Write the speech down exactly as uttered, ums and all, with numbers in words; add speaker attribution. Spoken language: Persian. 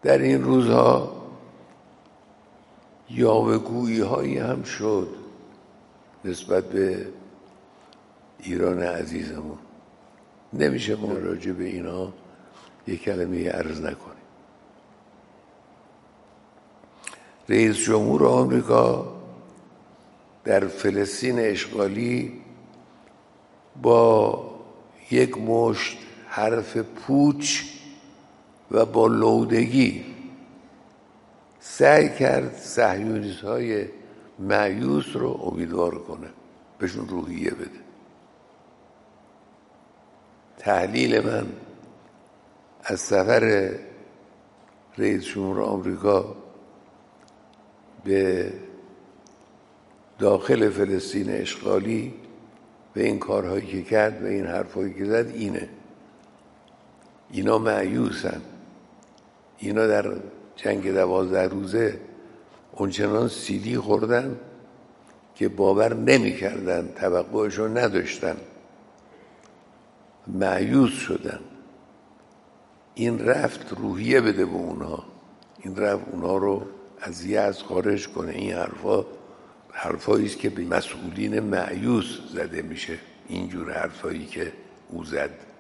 Speaker 1: در این روزها یاوه‌گویی هایی هم شد نسبت به ایران عزیزمون. نمیشه ما راجع به اینا یک کلمه عرض نکنیم. رئیس جمهور آمریکا در فلسطین اشغالی با یک مشت حرف پوچ و با لودگی سعی کرد صهیونیست های مایوس رو امیدوار کنه، بهشون روحیه بده. تحلیل من از سفر رئیس جمهور آمریکا به داخل فلسطین اشغالی و این کارهایی که کرد و این حرفایی که زد اینه: اینا مایوسن، اینا در جنگ دوازده روزه اونچنان سیلی خوردن که باور نمی کردن، توقعشون نداشتن، مایوس شدن. این رفت روحیه بده به اونها، این رفت اونها رو از یأس خارج کنه. این حرفا حرفایی است که به مسئولین مایوس زده میشه، اینجور حرفایی که او زد.